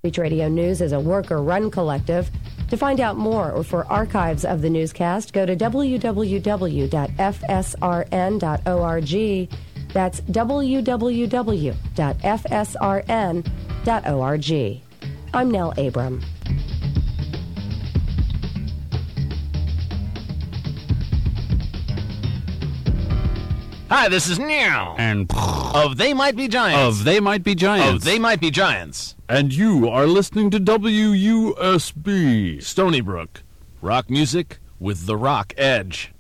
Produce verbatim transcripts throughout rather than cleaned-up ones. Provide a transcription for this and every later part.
Reach Radio News is a worker-run collective. To find out more or for archives of the newscast, go to w w w dot f s r n dot org. That's w w w dot f s r n dot org. I'm Nell Abram. Hi, this is Neil. And of They Might Be Giants. Of They Might Be Giants. Of They Might Be Giants. And you are listening to W U S B. Stony Brook. Rock music with the rock edge.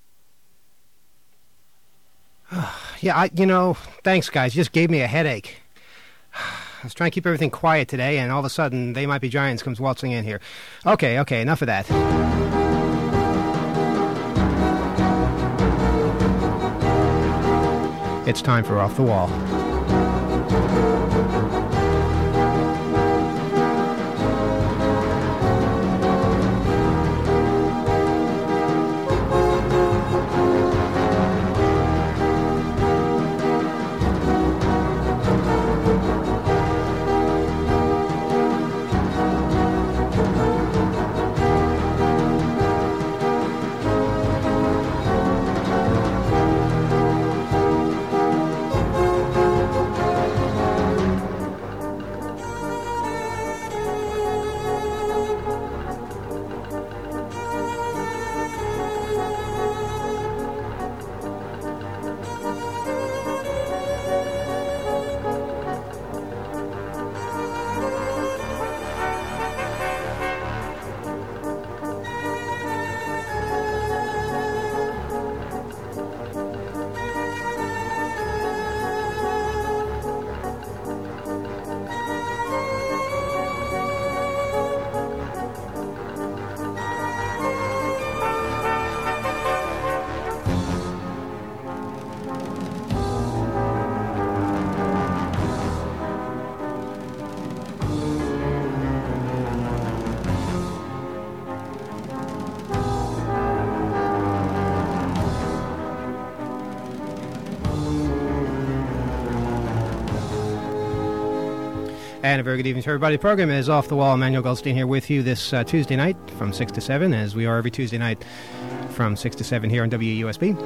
Yeah, I, you know, thanks, guys. You just gave me a headache. I was trying to keep everything quiet today, and all of a sudden, They Might Be Giants comes waltzing in here. Okay, okay, enough of that. It's time for Off the Wall. And a very good evening to everybody. The program is Off the Wall. Emmanuel Goldstein here with you this uh, Tuesday night from six to seven, as we are every Tuesday night from six to seven here on W U S B.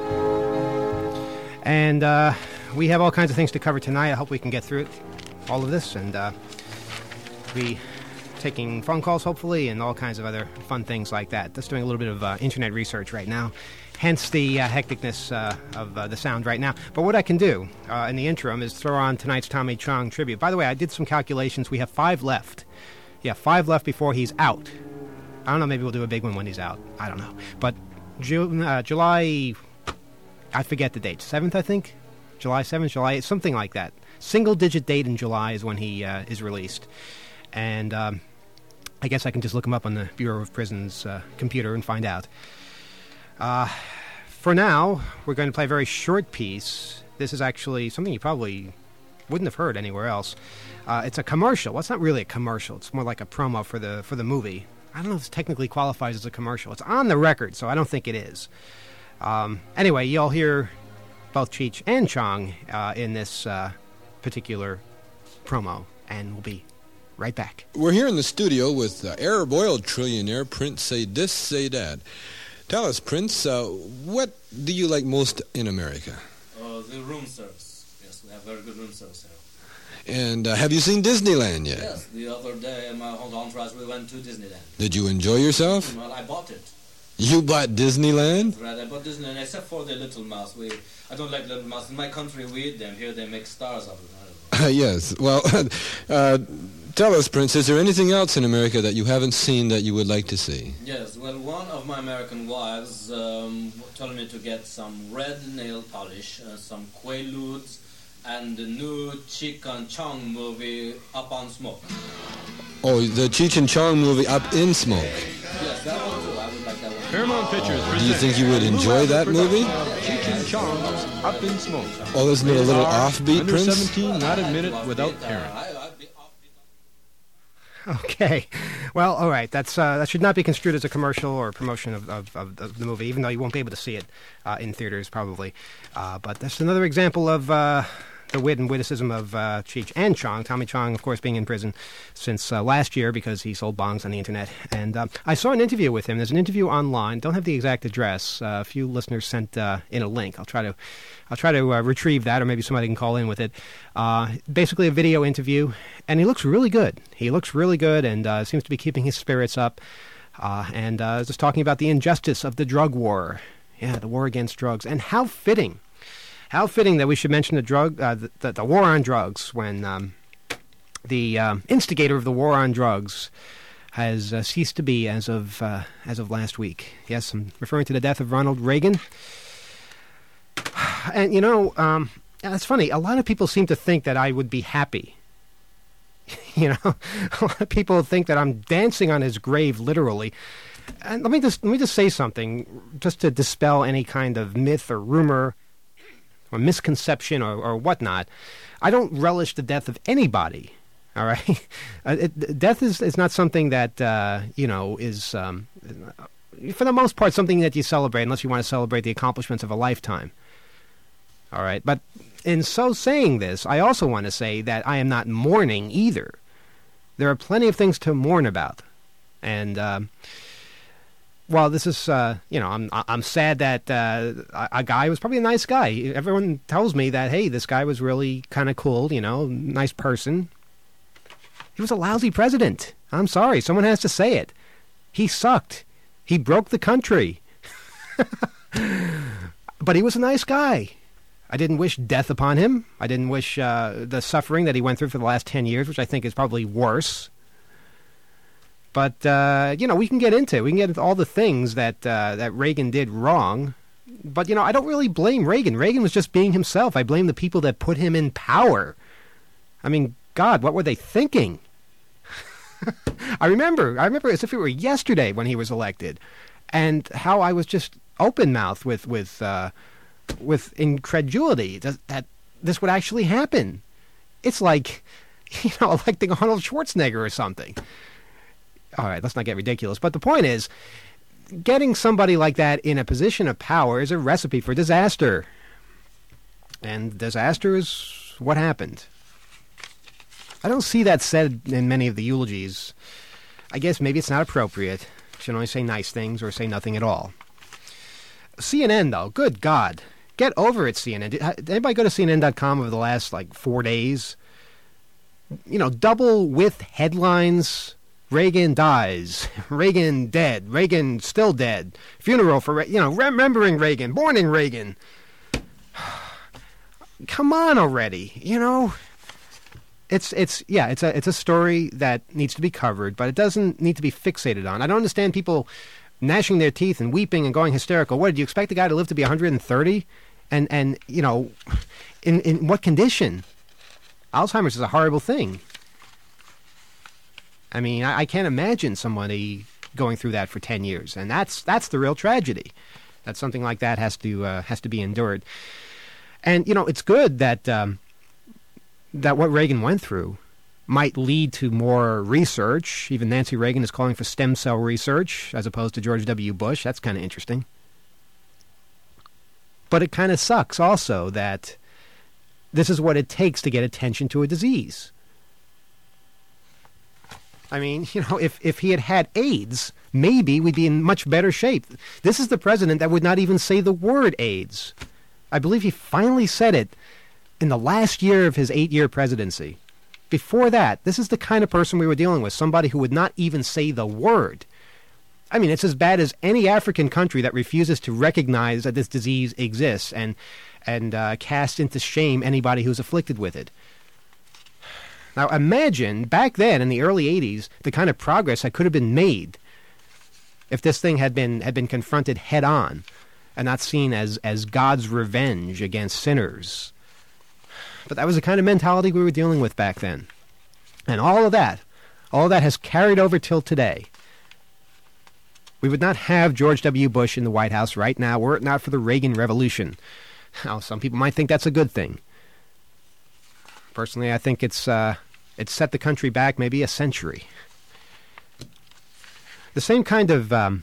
And uh, we have all kinds of things to cover tonight. I hope we can get through it, all of this, and uh, be taking phone calls, hopefully, and all kinds of other fun things like that. Just doing a little bit of uh, internet research right now, hence the uh, hecticness uh, of uh, the sound right now. But what I can do uh, in the interim is throw on tonight's Tommy Chong tribute. By the way, I did some calculations. We have five left. Yeah, five left before he's out. I don't know, maybe we'll do a big one when he's out. I don't know. But June, uh, July, I forget the date, seventh, I think? July seventh, July eighth, something like that. Single-digit date in July is when he uh, is released. And um, I guess I can just look him up on the Bureau of Prisons uh, computer and find out. Uh, for now, we're going to play a very short piece. This is actually something you probably wouldn't have heard anywhere else. Uh, it's a commercial. Well, it's not really a commercial. It's more like a promo for the for the movie. I don't know if it technically qualifies as a commercial. It's on the record, so I don't think it is. Um, anyway, you'll hear both Cheech and Chong uh, in this uh, particular promo, and we'll be right back. We're here in the studio with uh, Arab oil trillionaire Prince Say This, Say That. Tell us, Prince, uh, what do you like most in America? Uh, the room service. Yes, we have very good room service here. And uh, have you seen Disneyland yet? Yes, the other day, my whole entourage, we went to Disneyland. Did you enjoy yourself? Well, I bought it. You bought Disneyland? That's right, I bought Disneyland, except for the Little Mouse. We, I don't like Little Mouse. In my country, we eat them. Here, they make stars out of them. Uh, yes. Well, uh, tell us, Prince, is there anything else in America that you haven't seen that you would like to see? Yes, well, one of my American wives um, told me to get some red nail polish, uh, some Quaaludes, and the new Cheech and Chong movie, Up on Smoke. Oh, the Cheech and Chong movie, Up in Smoke. Yes, that one too. I would like that one. Paramount Pictures presents. Do you think you would enjoy that movie? Cheech and Chong's Up in Smoke. Oh, isn't it a little offbeat, Under Prince? seventeen, not admitted without parent. Okay. Well, all right. That's uh, that should not be construed as a commercial or promotion of, of, of the movie, even though you won't be able to see it uh, in theaters probably. Uh, but that's another example of uh, the wit and witticism of uh, Cheech and Chong. Tommy Chong, of course, being in prison since uh, last year because he sold bongs on the internet. And uh, I saw an interview with him. There's an interview online. Don't have the exact address. Uh, a few listeners sent uh, in a link. I'll try to, I'll try to uh, retrieve that, or maybe somebody can call in with it. Uh, basically, a video interview, and he looks really good. He looks really good, and uh, seems to be keeping his spirits up. Uh, and uh, just talking about the injustice of the drug war. Yeah, the war against drugs, and how fitting. How fitting that we should mention the drug, uh, the, the, the war on drugs, when um, the um, instigator of the war on drugs has uh, ceased to be as of uh, as of last week. Yes, I'm referring to the death of Ronald Reagan. And you know, um, it's funny. A lot of people seem to think that I would be happy. You know, a lot of people think that I'm dancing on his grave, literally. And let me just let me just say something, just to dispel any kind of myth or rumor or misconception or, or whatnot. I don't relish the death of anybody, all right? Uh, it, death is, is not something that, uh, you know, is, um, for the most part, something that you celebrate, unless you want to celebrate the accomplishments of a lifetime, all right? But in so saying this, I also want to say that I am not mourning either. There are plenty of things to mourn about. And... Um, Well, this is, uh, you know, I'm I'm sad that uh, a, a guy was probably a nice guy. Everyone tells me that, hey, this guy was really kind of cool, you know, nice person. He was a lousy president. I'm sorry. Someone has to say it. He sucked. He broke the country. But he was a nice guy. I didn't wish death upon him. I didn't wish uh, the suffering that he went through for the last ten years, which I think is probably worse. But, uh, you know, we can get into it. We can get into all the things that uh, that Reagan did wrong. But, you know, I don't really blame Reagan. Reagan was just being himself. I blame the people that put him in power. I mean, God, what were they thinking? I remember. I remember as if it were yesterday when he was elected. And how I was just open-mouthed with, with, uh, with incredulity that, that this would actually happen. It's like, you know, electing Arnold Schwarzenegger or something. All right, let's not get ridiculous. But the point is, getting somebody like that in a position of power is a recipe for disaster. And disaster is what happened. I don't see that said in many of the eulogies. I guess maybe it's not appropriate. You should only say nice things or say nothing at all. C N N, though, good God. Get over it, C N N. Did, did anybody go to C N N dot com over the last, like, four days? You know, double with headlines... Reagan dies. Reagan dead. Reagan still dead. Funeral for, Re- you know, remembering Reagan. Mourning Reagan. Come on already, you know? It's, it's, yeah, it's a, it's a story that needs to be covered, but it doesn't need to be fixated on. I don't understand people gnashing their teeth and weeping and going hysterical. What, did you expect the guy to live to be one hundred thirty? And, and you know, in, in what condition? Alzheimer's is a horrible thing. I mean, I, I can't imagine somebody going through that for ten years, and that's that's the real tragedy. That something like that has to uh, has to be endured. And you know, it's good that um, that what Reagan went through might lead to more research. Even Nancy Reagan is calling for stem cell research as opposed to George W. Bush. That's kind of interesting. But it kind of sucks also that this is what it takes to get attention to a disease. I mean, you know, if, if he had had AIDS, maybe we'd be in much better shape. This is the president that would not even say the word AIDS. I believe he finally said it in the last year of his eight-year presidency. Before that, this is the kind of person we were dealing with, somebody who would not even say the word. I mean, it's as bad as any African country that refuses to recognize that this disease exists and, and uh, cast into shame anybody who's afflicted with it. Now, imagine, back then, in the early eighties, the kind of progress that could have been made if this thing had been had been confronted head-on and not seen as, as God's revenge against sinners. But that was the kind of mentality we were dealing with back then. And all of that, all of that has carried over till today. We would not have George W. Bush in the White House right now were it not for the Reagan Revolution. Now, some people might think that's a good thing. Personally, I think it's uh, it's set the country back maybe a century. The same kind of um,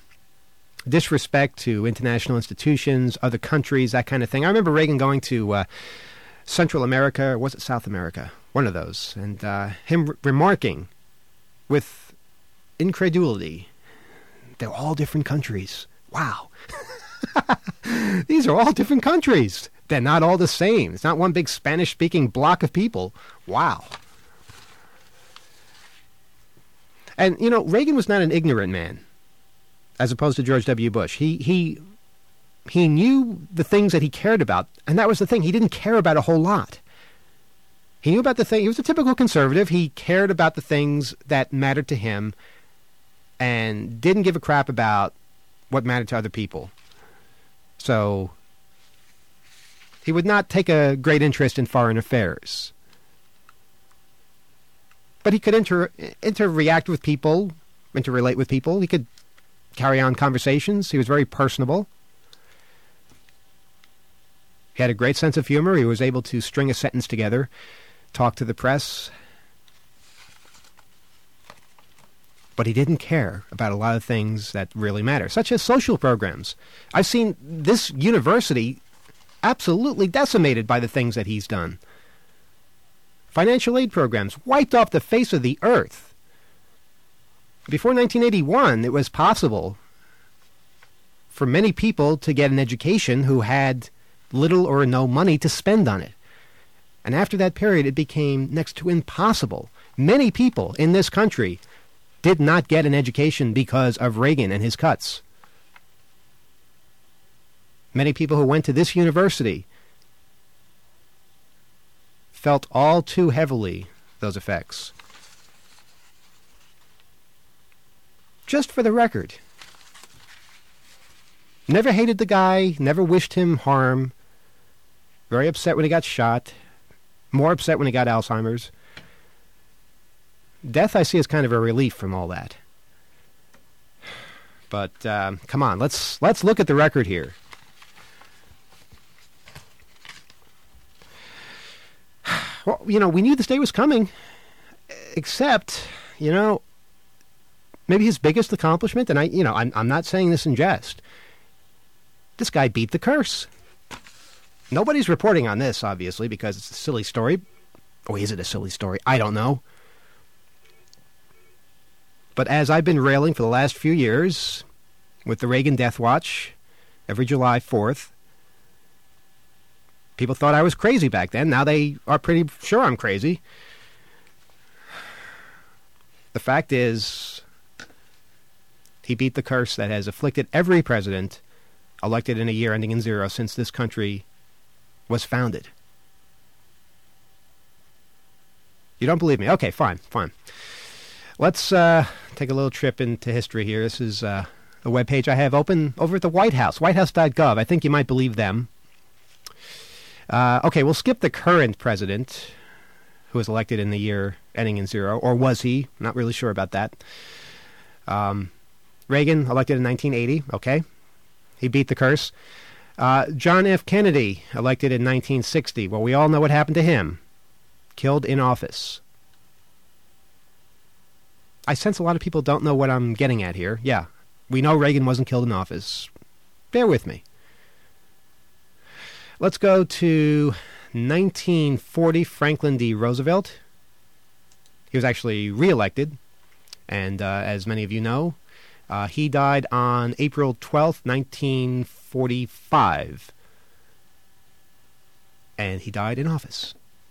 disrespect to international institutions, other countries, that kind of thing. I remember Reagan going to uh, Central America, or was it South America? One of those. And uh, him re- remarking with incredulity, they're all different countries. Wow. These are all different countries. They're not all the same. It's not one big Spanish-speaking block of people. Wow. And, you know, Reagan was not an ignorant man, as opposed to George W. Bush. He he he knew the things that he cared about, and that was the thing. He didn't care about a whole lot. He knew about the thing. He was a typical conservative. He cared about the things that mattered to him and didn't give a crap about what mattered to other people. So he would not take a great interest in foreign affairs. But he could inter interreact with people, interrelate with people. He could carry on conversations. He was very personable. He had a great sense of humor. He was able to string a sentence together, talk to the press. But he didn't care about a lot of things that really matter, such as social programs. I've seen this university absolutely decimated by the things that he's done. Financial aid programs wiped off the face of the earth. Before nineteen eighty-one, it was possible for many people to get an education who had little or no money to spend on it. And after that period, it became next to impossible. Many people in this country did not get an education because of Reagan and his cuts. Many people who went to this university felt all too heavily those effects. Just for the record, never hated the guy, never wished him harm, very upset when he got shot, more upset when he got Alzheimer's. Death I see as kind of a relief from all that. But um, come on, let's let's look at the record here. Well, you know, we knew this day was coming, except, you know, maybe his biggest accomplishment, and I, you know, I'm, I'm not saying this in jest, this guy beat the curse. Nobody's reporting on this, obviously, because it's a silly story. Or is it a silly story? I don't know. But as I've been railing for the last few years with the Reagan Death Watch every July fourth, people thought I was crazy back then. Now they are pretty sure I'm crazy. The fact is, he beat the curse that has afflicted every president elected in a year ending in zero since this country was founded. You don't believe me? Okay, fine, fine. Let's uh, take a little trip into history here. This is uh, a webpage I have open over at the White House, white house dot gov. I think you might believe them. Uh, okay, we'll skip the current president who was elected in the year ending in zero, or was he? Not really sure about that. Um, Reagan, elected in nineteen eighty, okay. He beat the curse. Uh, John F. Kennedy, elected in nineteen sixty. Well, we all know what happened to him. Killed in office. I sense a lot of people don't know what I'm getting at here. Yeah, we know Reagan wasn't killed in office. Bear with me. Let's go to nineteen forty, Franklin D. Roosevelt. He was actually reelected, and uh, as many of you know, uh, he died on April twelfth, nineteen forty-five. And he died in office.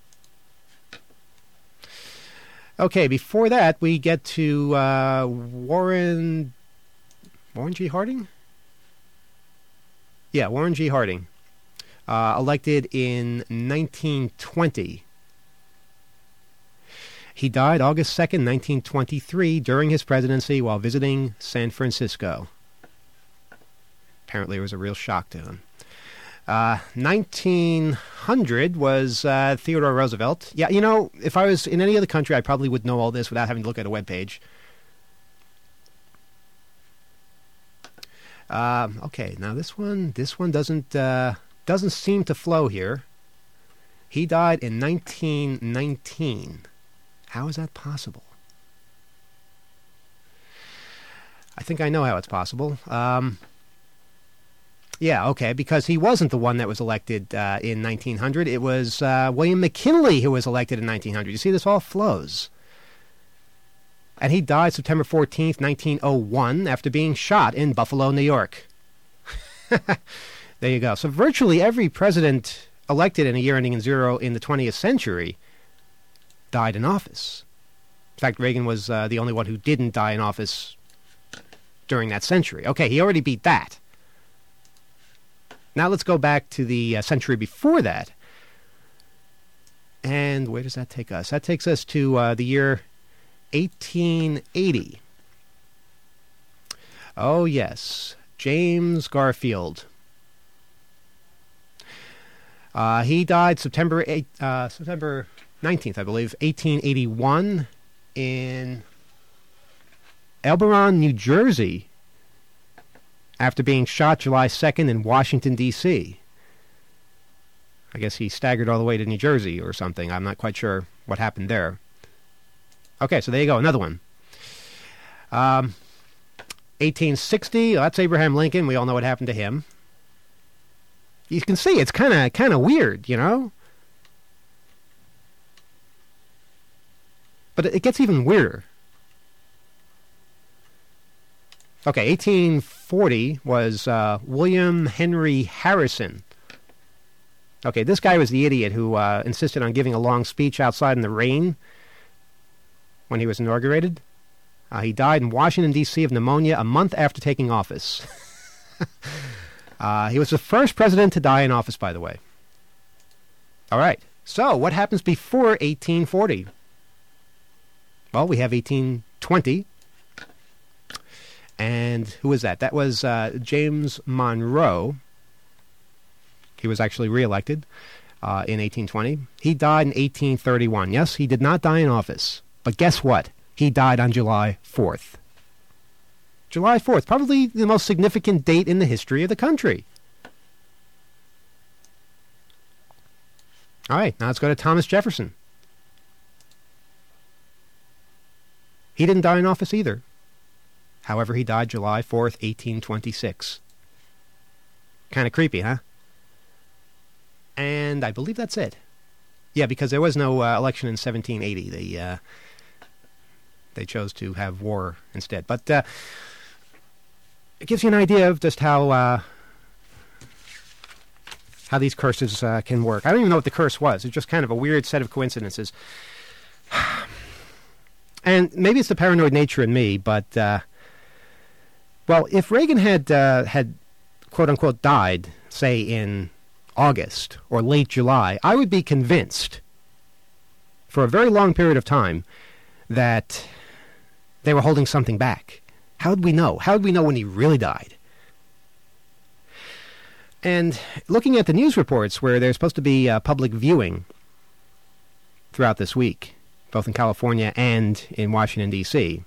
Okay, before that, we get to uh, Warren... Warren G. Harding? Yeah, Warren G. Harding. Uh, elected in nineteen twenty. He died August second, nineteen twenty-three, during his presidency while visiting San Francisco. Apparently it was a real shock to him. Uh, nineteen hundred was uh, Theodore Roosevelt. Yeah, you know, if I was in any other country, I probably would know all this without having to look at a webpage. Uh, okay, now this one, this one doesn't uh, doesn't seem to flow here. He died in nineteen nineteen. How is that possible? I think I know how it's possible. Um, Yeah, okay, because he wasn't the one that was elected uh, in nineteen hundred. It was uh, William McKinley who was elected in nineteen hundred. You see, this all flows. And he died September fourteenth, nineteen oh one, after being shot in Buffalo, New York. There you go. So virtually every president elected in a year ending in zero in the twentieth century died in office. In fact, Reagan was uh, the only one who didn't die in office during that century. Okay, he already beat that. Now let's go back to the uh, century before that. And where does that take us? That takes us to uh, the year eighteen eighty. Oh, yes. James Garfield. Uh, he died September eighth, uh, September nineteenth, I believe, eighteen eighty-one in Elberon, New Jersey, after being shot July second in Washington, D C I guess he staggered all the way to New Jersey or something. I'm not quite sure what happened there. Okay, so there you go, another one. Um, eighteen sixty, that's Abraham Lincoln. We all know what happened to him. You can see it's kind of kind of weird, you know? But it gets even weirder. Okay, eighteen forty was uh, William Henry Harrison. Okay, this guy was the idiot who uh, insisted on giving a long speech outside in the rain when he was inaugurated. Uh, he died in Washington, D C of pneumonia a month after taking office. uh, he was the first president to die in office, by the way. All right, so what happens before eighteen forty? Well, we have eighteen twenty. And who was that? That was uh, James Monroe. He was actually reelected uh, in eighteen twenty. He died in eighteen thirty-one. Yes, he did not die in office. But guess what? He died on July fourth. July fourth, probably the most significant date in the history of the country. All right, now let's go to Thomas Jefferson. He didn't die in office either. However, he died July fourth, eighteen twenty-six. Kind of creepy, huh? And I believe that's it. Yeah, because there was no uh, election in seventeen eighty. They uh, they chose to have war instead. But uh, it gives you an idea of just how uh, how these curses uh, can work. I don't even know what the curse was. It's just kind of a weird set of coincidences. And maybe it's the paranoid nature in me, but uh, well, if Reagan had uh, had quote unquote died, say in August or late July, I would be convinced for a very long period of time that they were holding something back. How would we know? How would we know when he really died? And looking at the news reports where there's supposed to be uh, public viewing throughout this week, both in California and in Washington, D C,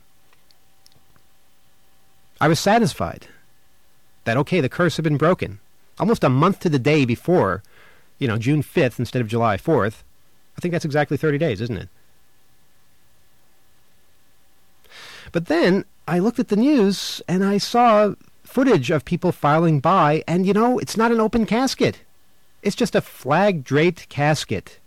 I was satisfied that, okay, the curse had been broken. Almost a month to the day before, you know, June fifth instead of July fourth. I think that's exactly thirty days, isn't it? But then I looked at the news and I saw footage of people filing by, and, you know, it's not an open casket. It's just a flag-draped casket.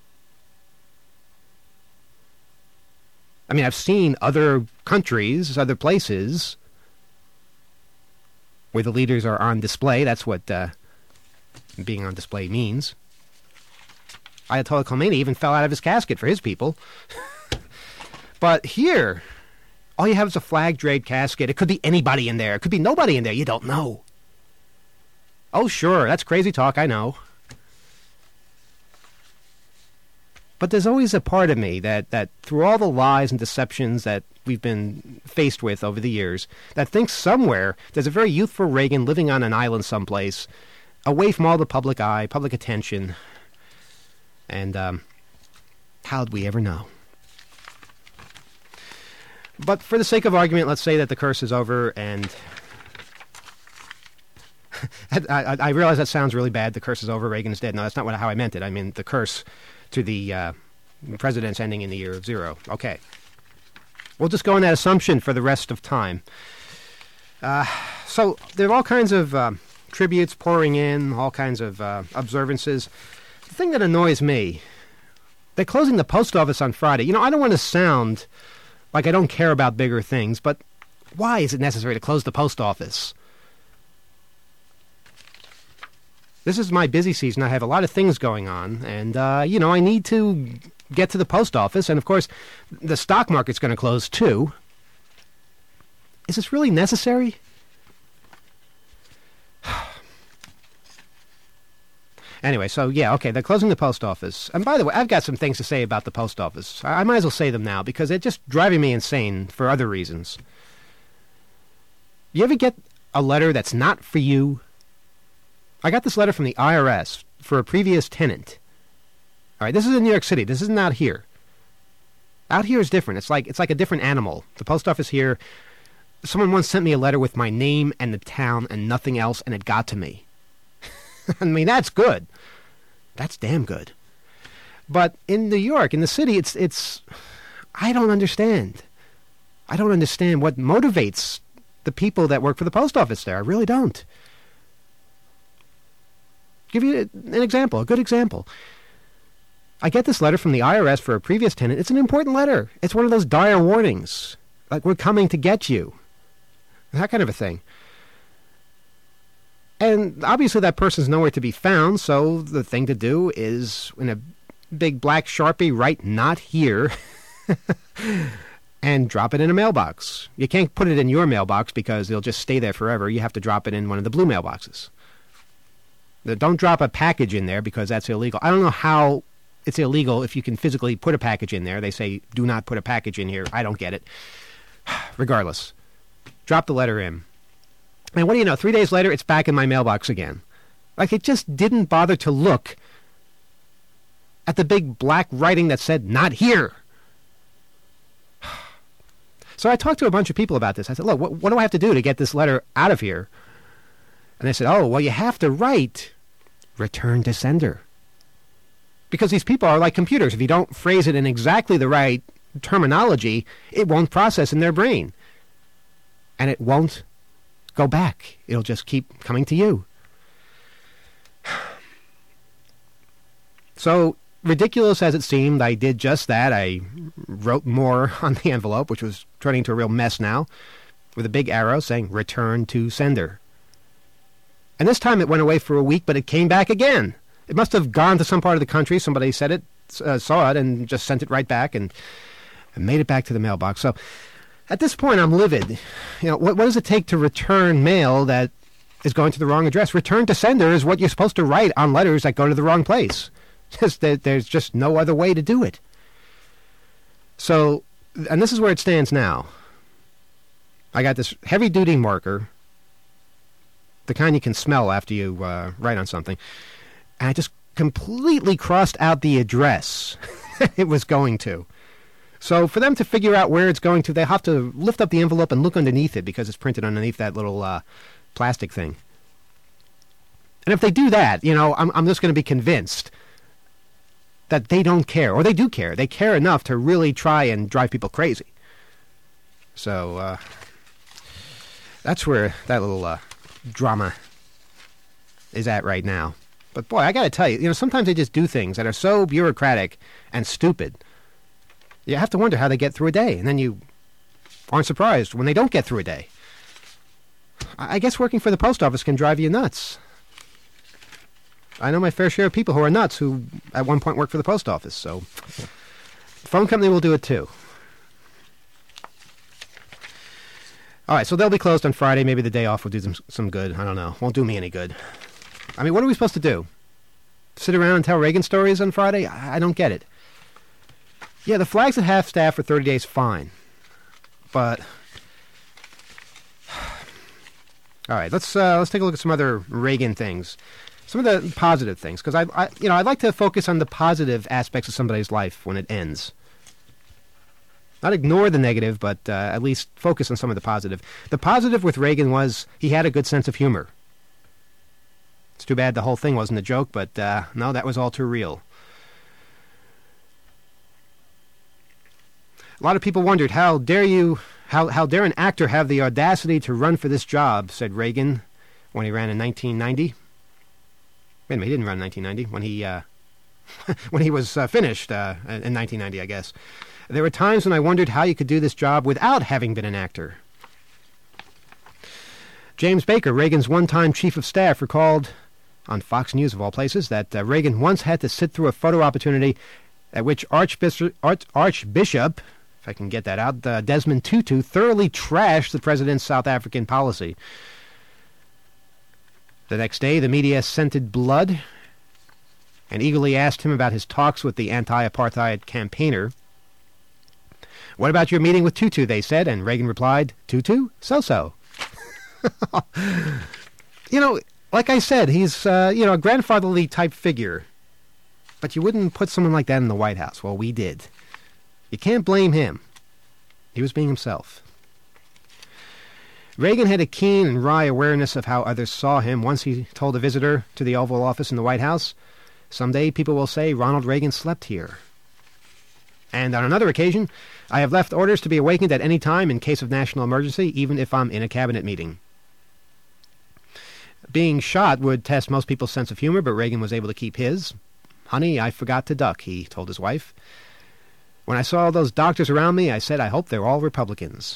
I mean, I've seen other countries, other places, where the leaders are on display. That's what uh, being on display means. Ayatollah Khomeini even fell out of his casket for his people. But here, all you have is a flag-draped casket. It could be anybody in there. It could be nobody in there. You don't know. Oh, sure, that's crazy talk, I know. But there's always a part of me that, that through all the lies and deceptions that we've been faced with over the years, that thinks somewhere there's a very youthful Reagan living on an island someplace, away from all the public eye, public attention. And um, how'd we ever know? But for the sake of argument, let's say that the curse is over, and I, I, I realize that sounds really bad. The curse is over, Reagan is dead. No, that's not what, how I meant it. I mean the curse to the uh, president's ending in the year of zero. Okay. We'll just go on that assumption for the rest of time. Uh, so there are all kinds of uh, tributes pouring in, all kinds of uh, observances. The thing that annoys me, they're closing the post office on Friday. You know, I don't want to sound like I don't care about bigger things, but why is it necessary to close the post office? This is my busy season. I have a lot of things going on, and, uh, you know, I need to get to the post office, and, of course, the stock market's going to close, too. Is this really necessary? Anyway, so, yeah, okay, they're closing the post office. And, by the way, I've got some things to say about the post office. I, I might as well say them now, because they're just driving me insane for other reasons. You ever get a letter that's not for you? I got this letter from the I R S for a previous tenant. All right, this is in New York City. This isn't out here. Out here is different. It's like it's like a different animal. The post office here, someone once sent me a letter with my name and the town and nothing else, and it got to me. I mean, that's good. That's damn good. But in New York, in the city, it's it's I don't understand. I don't understand what motivates the people that work for the post office there. I really don't. Give you an example, a good example. I get this letter from the I R S for a previous tenant. It's an important letter. It's one of those dire warnings, like we're coming to get you, that kind of a thing. And obviously that person's nowhere to be found, so the thing to do is, in a big black Sharpie, write "not here," and drop it in a mailbox. You can't put it in your mailbox because it'll just stay there forever. You have to drop it in one of the blue mailboxes. Don't drop a package in there because that's illegal. I don't know how it's illegal if you can physically put a package in there. They say, do not put a package in here. I don't get it. Regardless, drop the letter in. And what do you know? Three days later, it's back in my mailbox again. Like, it just didn't bother to look at the big black writing that said, not here. So I talked to a bunch of people about this. I said, look, what, what do I have to do to get this letter out of here? And they said, oh, well, you have to write return to sender. Because these people are like computers. If you don't phrase it in exactly the right terminology, it won't process in their brain. And it won't go back. It'll just keep coming to you. So, ridiculous as it seemed, I did just that. I wrote more on the envelope, which was turning into a real mess now, with a big arrow saying return to sender. And this time it went away for a week, but it came back again. It must have gone to some part of the country. Somebody said it, uh, saw it, and just sent it right back and, and made it back to the mailbox. So at this point, I'm livid. You know, what, what does it take to return mail that is going to the wrong address? Return to sender is what you're supposed to write on letters that go to the wrong place. Just that there's just no other way to do it. So, and this is where it stands now. I got this heavy-duty marker, the kind you can smell after you uh, write on something, and I just completely crossed out the address it was going to. So for them to figure out where it's going to, they have to lift up the envelope and look underneath it because it's printed underneath that little uh, plastic thing. And if they do that, you know, I'm, I'm just going to be convinced that they don't care, or they do care. They care enough to really try and drive people crazy. So uh, that's where that little uh, drama is at right now. But boy, I got to tell you, you know, sometimes they just do things that are so bureaucratic and stupid. You have to wonder how they get through a day, and then you aren't surprised when they don't get through a day. I guess working for the post office can drive you nuts. I know my fair share of people who are nuts who at one point worked for the post office, so the phone company will do it too. All right, so they'll be closed on Friday. Maybe the day off will do them some good. I don't know. Won't do me any good. I mean, what are we supposed to do? Sit around and tell Reagan stories on Friday? I, I don't get it. Yeah, the flag's at half staff for thirty days, fine. But all right, let's uh, let's take a look at some other Reagan things, some of the positive things, because I, I, you know, I'd like to focus on the positive aspects of somebody's life when it ends. Not ignore the negative, but uh, at least focus on some of the positive. The positive with Reagan was he had a good sense of humor. It's too bad the whole thing wasn't a joke, but uh, no, that was all too real. A lot of people wondered, how dare you, how, how dare an actor have the audacity to run for this job, said Reagan, when he ran in nineteen ninety. Wait a minute, he didn't run in nineteen ninety. When he, uh, when he was uh, finished uh, in nineteen ninety, I guess. There were times when I wondered how you could do this job without having been an actor. James Baker, Reagan's one-time chief of staff, recalled on Fox News, of all places, that uh, Reagan once had to sit through a photo opportunity at which Archbishop, Arch, Archbishop if I can get that out, uh, Desmond Tutu thoroughly trashed the president's South African policy. The next day, the media scented blood and eagerly asked him about his talks with the anti-apartheid campaigner. "What about your meeting with Tutu?" they said, and Reagan replied, "Tutu? So-so." You know, like I said, he's, uh, you know, a grandfatherly type figure. But you wouldn't put someone like that in the White House. Well, we did. You can't blame him. He was being himself. Reagan had a keen and wry awareness of how others saw him. Once he told a visitor to the Oval Office in the White House, "Someday people will say Ronald Reagan slept here." And on another occasion, "I have left orders to be awakened at any time in case of national emergency, even if I'm in a cabinet meeting." Being shot would test most people's sense of humor, but Reagan was able to keep his. "Honey, I forgot to duck," he told his wife. "When I saw all those doctors around me, I said, I hope they're all Republicans."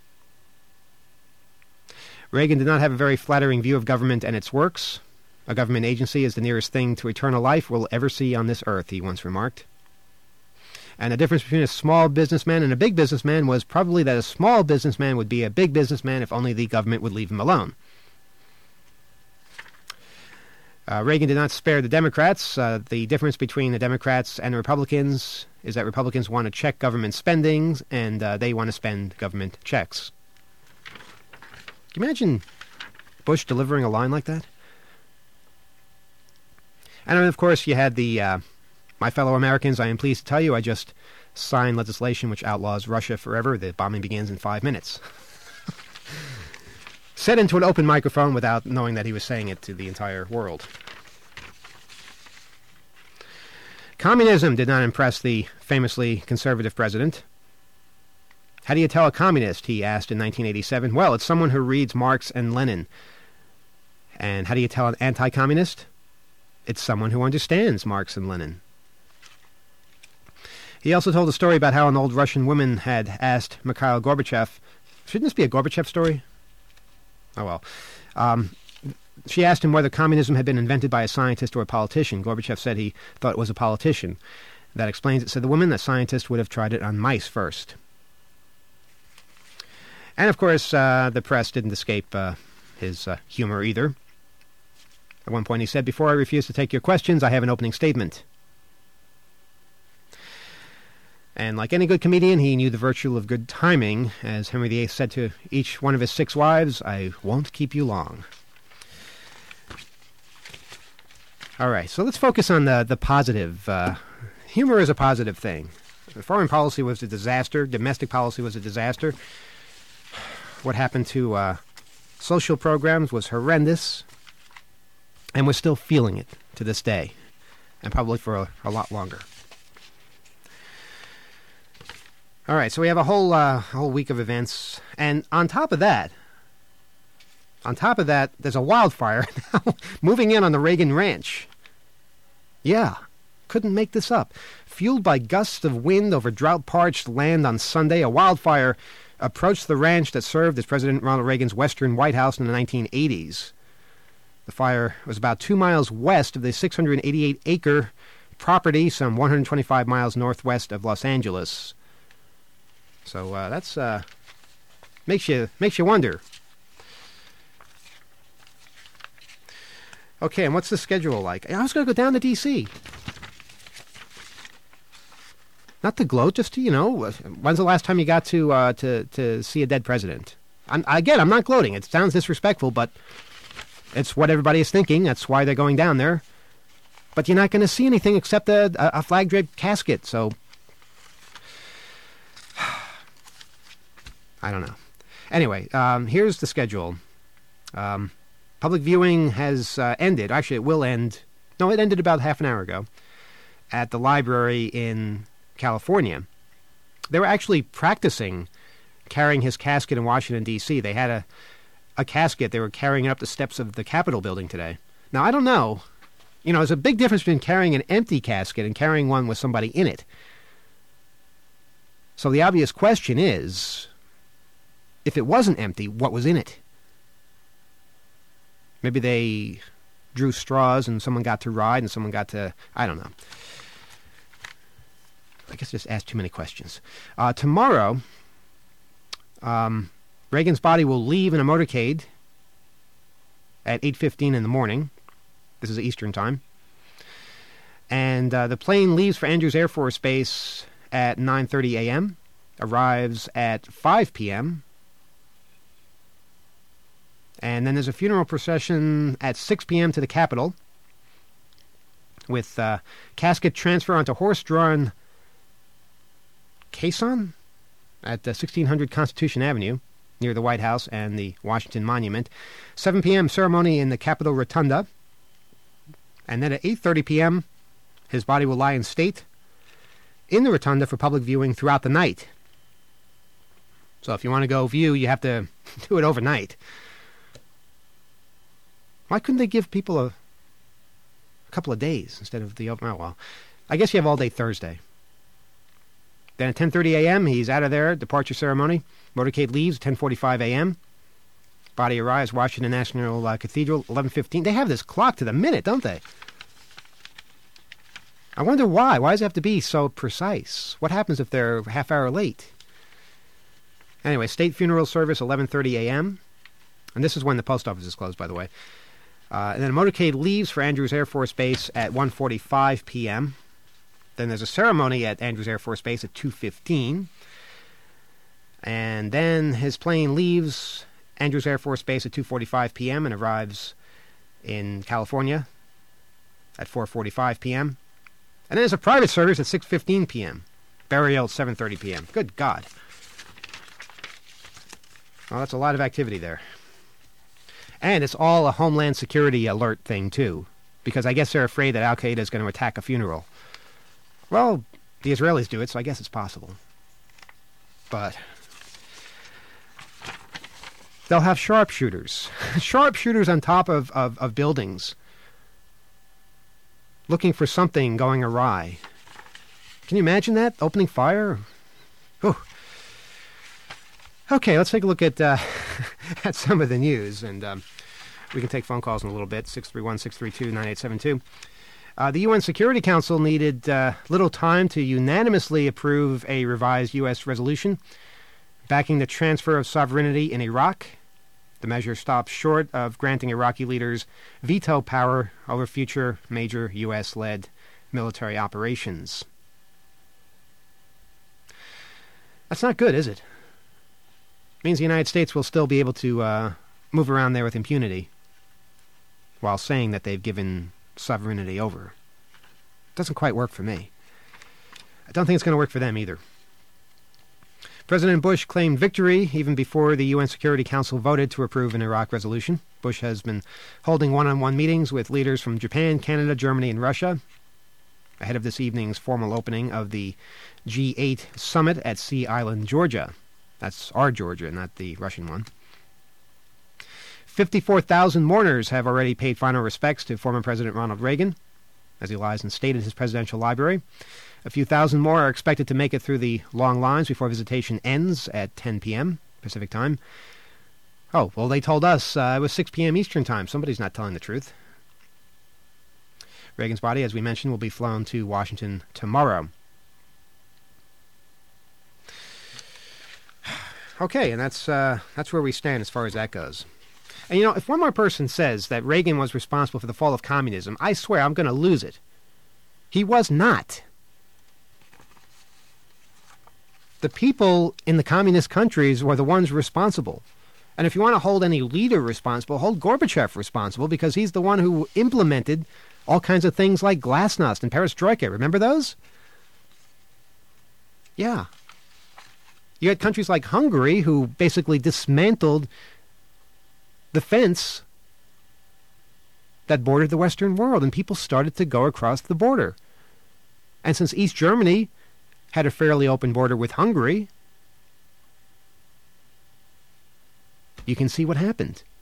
Reagan did not have a very flattering view of government and its works. "A government agency is the nearest thing to eternal life we'll ever see on this earth," he once remarked. And the difference between a small businessman and a big businessman was probably that a small businessman would be a big businessman if only the government would leave him alone. Uh, Reagan did not spare the Democrats. Uh, the difference between the Democrats and the Republicans is that Republicans want to check government spending, and uh, they want to spend government checks. Can you imagine Bush delivering a line like that? And then, of course, you had the, uh, "My fellow Americans, I am pleased to tell you I just signed legislation which outlaws Russia forever. The bombing begins in five minutes. Said into an open microphone without knowing that he was saying it to the entire world. Communism did not impress the famously conservative president. "How do you tell a communist?" he asked in nineteen eighty-seven. "Well, it's someone who reads Marx and Lenin." And how do you tell an anti-communist? "It's someone who understands Marx and Lenin." He also told a story about how an old Russian woman had asked Mikhail Gorbachev, shouldn't this be a Gorbachev story? Oh, well. Um, she asked him whether communism had been invented by a scientist or a politician. Gorbachev said he thought it was a politician. That explains it, said the woman. The scientist would have tried it on mice first. And, of course, uh, the press didn't escape uh, his uh, humor either. At one point he said, "Before I refuse to take your questions, I have an opening statement." And like any good comedian, he knew the virtue of good timing. As Henry the Eighth said to each one of his six wives, "I won't keep you long." All right, so let's focus on the, the positive. Uh, humor is a positive thing. Foreign policy was a disaster. Domestic policy was a disaster. What happened to uh, social programs was horrendous. And we're still feeling it to this day. And probably for a, a lot longer. All right, so we have a whole uh, whole week of events, and on top of that, on top of that, there's a wildfire now moving in on the Reagan Ranch. Yeah, couldn't make this up. Fueled by gusts of wind over drought-parched land on Sunday, a wildfire approached the ranch that served as President Ronald Reagan's Western White House in the nineteen eighties. The fire was about two miles west of the six hundred eighty-eight acre property, some one hundred twenty-five miles northwest of Los Angeles. So uh, that's uh, makes you makes you wonder. Okay, and what's the schedule like? I was going to go down to D C Not to gloat, just to, you know, when's the last time you got to uh, to to see a dead president? I'm, again, I'm not gloating. It sounds disrespectful, but it's what everybody is thinking. That's why they're going down there. But you're not going to see anything except a, a flag-draped casket, so I don't know. Anyway, um, here's the schedule. Um, public viewing has uh, ended. Actually, it will end. No, it ended about half an hour ago at the library in California. They were actually practicing carrying his casket in Washington, D C They had a, a casket. They were carrying it up the steps of the Capitol building today. Now, I don't know. You know, there's a big difference between carrying an empty casket and carrying one with somebody in it. So the obvious question is, if it wasn't empty, what was in it? Maybe they drew straws and someone got to ride and someone got to... I don't know. I guess I just asked too many questions. Uh, tomorrow, um, Reagan's body will leave in a motorcade at eight fifteen in the morning. This is Eastern time. And uh, the plane leaves for Andrews Air Force Base at nine thirty a.m., arrives at five p.m., and then there's a funeral procession at six p.m. to the Capitol with uh, casket transfer onto horse-drawn caisson at uh, sixteen hundred Constitution Avenue near the White House and the Washington Monument. seven p.m. ceremony in the Capitol Rotunda. And then at eight thirty p.m., his body will lie in state in the Rotunda for public viewing throughout the night. So if you want to go view, you have to do it overnight. Why couldn't they give people a, a couple of days instead of the... Oh, well, I guess you have all day Thursday. Then at ten thirty a.m., he's out of there, departure ceremony. Motorcade leaves at ten forty-five a.m. Body arrives, Washington National uh, Cathedral, eleven fifteen. They have this clock to the minute, don't they? I wonder why. Why does it have to be so precise? What happens if they're a half hour late? Anyway, state funeral service, eleven thirty a.m. And this is when the post office is closed, by the way. Uh, and then a motorcade leaves for Andrews Air Force Base at one forty-five p.m. Then there's a ceremony at Andrews Air Force Base at two fifteen. And then his plane leaves Andrews Air Force Base at two forty-five p.m. and arrives in California at four forty-five p.m. And then there's a private service at six fifteen p.m. Burial at seven thirty p.m. Good God. Well, that's a lot of activity there. And it's all a Homeland Security alert thing, too, because I guess they're afraid that Al-Qaeda is going to attack a funeral. Well, the Israelis do it, so I guess it's possible. But they'll have sharpshooters. Sharpshooters on top of, of, of buildings, looking for something going awry. Can you imagine that? Opening fire? Whew. Okay, let's take a look at uh, at some of the news, and um, we can take phone calls in a little bit, six three one, six three two, nine eight seven two. Uh, the U N Security Council needed uh, little time to unanimously approve a revised U S resolution backing the transfer of sovereignty in Iraq. The measure stops short of granting Iraqi leaders veto power over future major U S-led military operations. That's not good, is it? It means the United States will still be able to uh, move around there with impunity while saying that they've given sovereignty over. It doesn't quite work for me. I don't think it's going to work for them either. President Bush claimed victory even before the U N Security Council voted to approve an Iraq resolution. Bush has been holding one-on-one meetings with leaders from Japan, Canada, Germany, and Russia ahead of this evening's formal opening of the G eight summit at Sea Island, Georgia. That's our Georgia, not the Russian one. fifty-four thousand mourners have already paid final respects to former President Ronald Reagan, as he lies in state in his presidential library. A few thousand more are expected to make it through the long lines before visitation ends at ten p.m. Pacific time. Oh, well, they told us uh, it was six p.m. Eastern time. Somebody's not telling the truth. Reagan's body, as we mentioned, will be flown to Washington tomorrow. Okay, and that's uh, that's where we stand as far as that goes. And, you know, if one more person says that Reagan was responsible for the fall of communism, I swear I'm going to lose it. He was not. The people in the communist countries were the ones responsible. And if you want to hold any leader responsible, hold Gorbachev responsible, because he's the one who implemented all kinds of things like Glasnost and Perestroika. Remember those? Yeah. You had countries like Hungary who basically dismantled the fence that bordered the Western world, and people started to go across the border. And since East Germany had a fairly open border with Hungary, you can see what happened.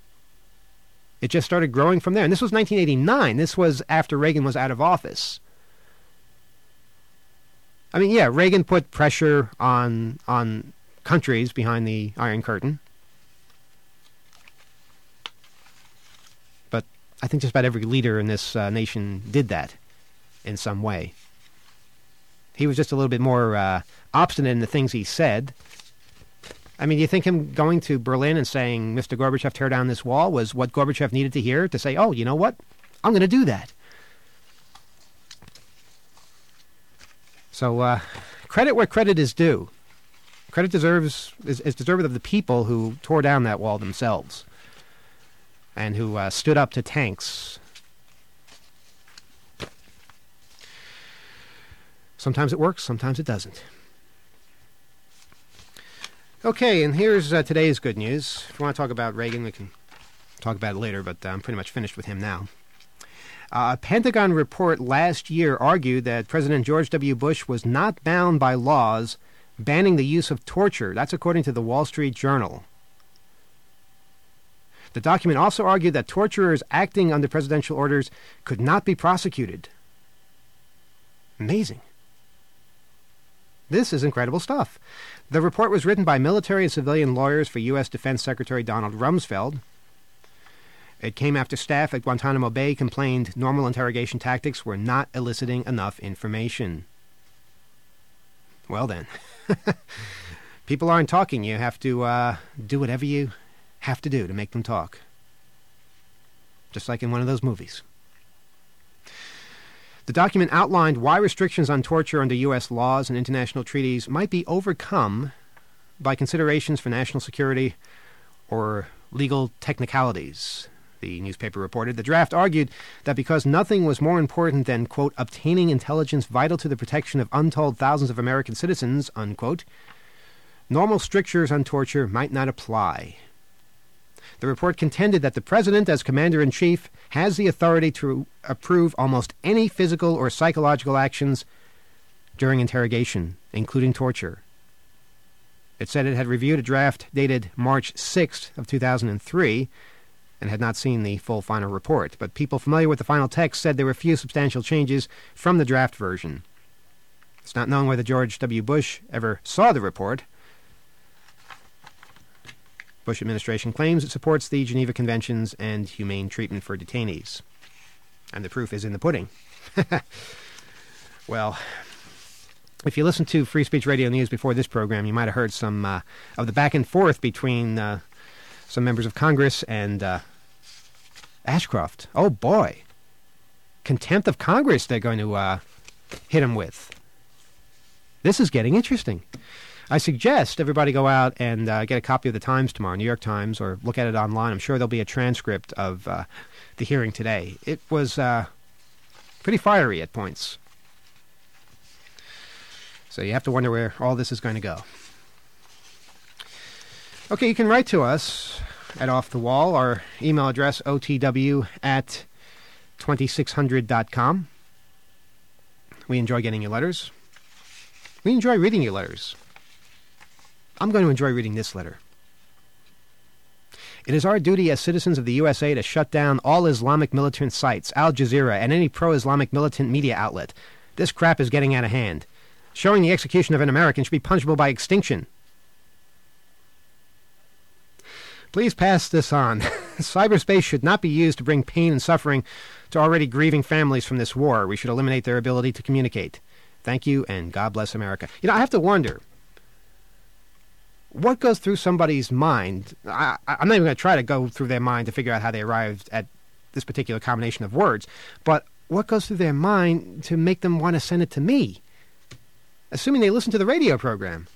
It just started growing from there. And this was nineteen eighty-nine. This was after Reagan was out of office. I mean, yeah, Reagan put pressure on on countries behind the Iron Curtain. But I think just about every leader in this uh, nation did that in some way. He was just a little bit more uh, obstinate in the things he said. I mean, you think him going to Berlin and saying, Mister Gorbachev, tear down this wall, was what Gorbachev needed to hear to say, oh, you know what? I'm going to do that. So uh, credit where credit is due. Credit deserves is, is deserved of the people who tore down that wall themselves and who uh, stood up to tanks. Sometimes it works, sometimes it doesn't. Okay, and here's uh, today's good news. If you want to talk about Reagan, we can talk about it later, but uh, I'm pretty much finished with him now. Uh, a Pentagon report last year argued that President George W. Bush was not bound by laws banning the use of torture. That's according to the Wall Street Journal. The document also argued that torturers acting under presidential orders could not be prosecuted. Amazing. This is incredible stuff. The report was written by military and civilian lawyers for U S Defense Secretary Donald Rumsfeld. It came after staff at Guantanamo Bay complained normal interrogation tactics were not eliciting enough information. Well then, people aren't talking. You have to uh, do whatever you have to do to make them talk. Just like in one of those movies. The document outlined why restrictions on torture under U S laws and international treaties might be overcome by considerations for national security or legal technicalities. The newspaper reported. The draft argued that because nothing was more important than, quote, obtaining intelligence vital to the protection of untold thousands of American citizens, unquote, normal strictures on torture might not apply. The report contended that the president, as commander-in-chief, has the authority to approve almost any physical or psychological actions during interrogation, including torture. It said it had reviewed a draft dated March sixth of two thousand three and had not seen the full final report, but people familiar with the final text said there were few substantial changes from the draft version. It's not known whether George W. Bush ever saw the report. Bush administration claims it supports the Geneva Conventions and humane treatment for detainees. And the proof is in the pudding. Well, if you listened to Free Speech Radio News before this program, you might have heard some uh, of the back and forth between uh, some members of Congress and uh, Ashcroft. Oh, boy. Contempt of Congress they're going to uh, hit him with. This is getting interesting. I suggest everybody go out and uh, get a copy of the Times tomorrow, New York Times, or look at it online. I'm sure there'll be a transcript of uh, the hearing today. It was uh, pretty fiery at points. So you have to wonder where all this is going to go. Okay, you can write to us at Off the Wall. Our email address, O T W at twenty-six hundred dot com. We enjoy getting your letters. We enjoy reading your letters. I'm going to enjoy reading this letter. It is our duty as citizens of the U S A to shut down all Islamic militant sites, Al Jazeera, and any pro-Islamic militant media outlet. This crap is getting out of hand. Showing the execution of an American should be punishable by extinction. Please pass this on. Cyberspace should not be used to bring pain and suffering to already grieving families from this war. We should eliminate their ability to communicate. Thank you, and God bless America. You know, I have to wonder, what goes through somebody's mind? I, I'm not even going to try to go through their mind to figure out how they arrived at this particular combination of words, but what goes through their mind to make them want to send it to me? Assuming they listen to the radio program.